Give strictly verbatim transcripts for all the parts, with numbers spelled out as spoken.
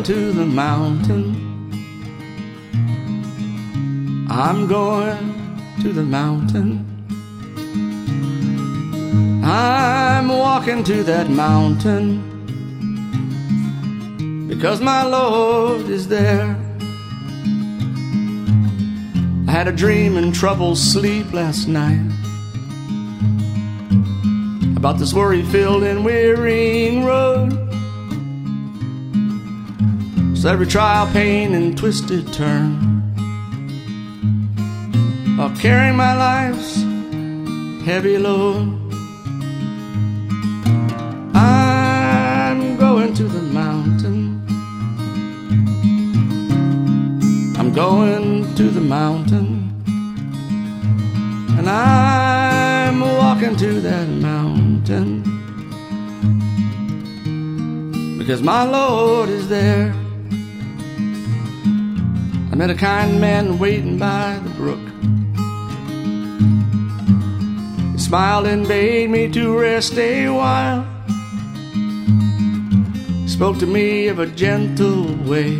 to the mountain. I'm going to the mountain. I'm walking to that mountain because my Lord is there. I had a dream and troubled sleep last night about this worry-filled and wearying road. So every trial, pain, and twisted turn, while carrying my life's heavy load, I'm going to the mountain. I'm going to the mountain, and I'm walking to that mountain because my Lord is there. I met a kind man waiting by the brook. He smiled and bade me to rest a while. He spoke to me of a gentle way.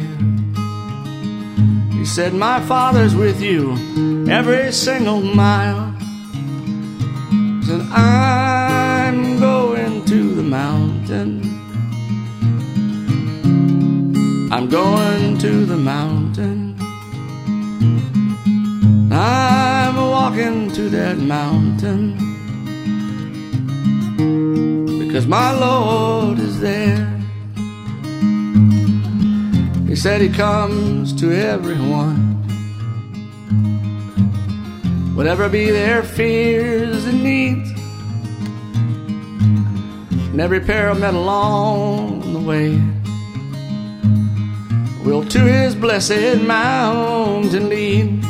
He said, my Father's with you every single mile. He said, I'm going to the mountain. I'm going to the mountain. I'm walking to that mountain because my Lord is there. He said he comes to everyone, whatever be their fears and needs, and every peril met along the way will to his blessed mountain lead.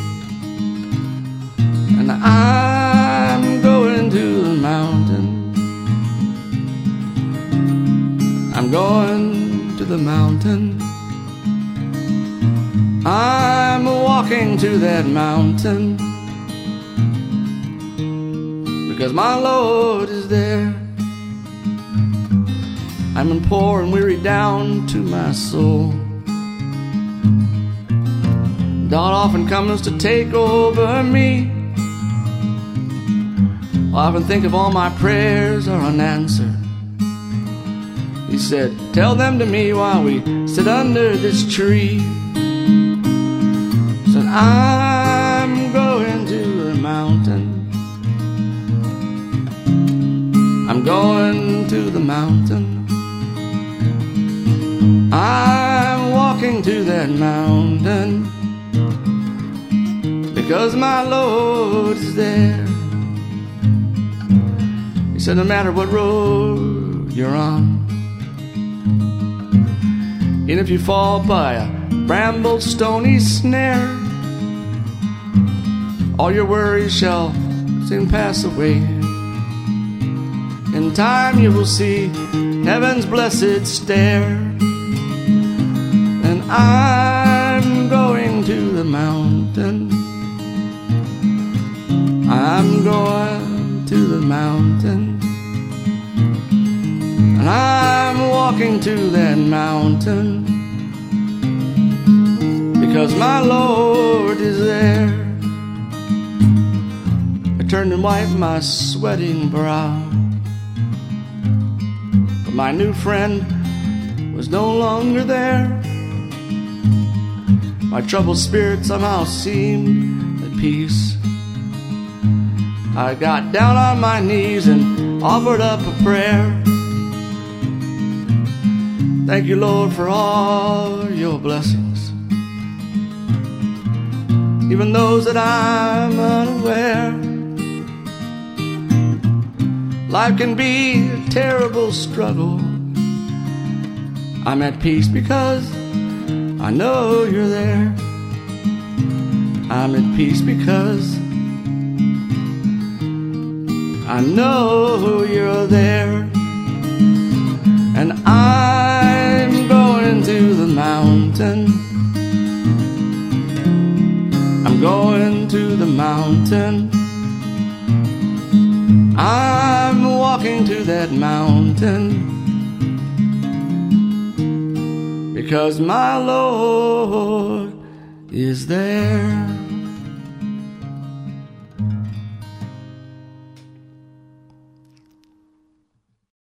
And I'm going to the mountain. I'm going to the mountain. I'm walking to that mountain because my Lord is there. I'm in poor and weary down to my soul. Doubt often comes to take over me. I often think of all my prayers are unanswered. He said, tell them to me while we sit under this tree. He said, I'm going to the mountain. I'm going to the mountain. I'm walking to that mountain because my Lord is there. He said, no matter what road you're on, even if you fall by a bramble stony snare, all your worries shall soon pass away. In time you will see heaven's blessed stair. And I'm going to the mountain. I'm going to the mountain. And I'm walking to that mountain because my Lord is there. I turned and wiped my sweating brow, but my new friend was no longer there. My troubled spirit somehow seemed at peace. I got down on my knees and offered up a prayer. Thank you, Lord, for all your blessings, even those that I'm unaware. Life can be a terrible struggle. I'm at peace because I know you're there. I'm at peace because I know you're there. And I'm going to the mountain. I'm going to the mountain. I'm walking to that mountain because my Lord is there.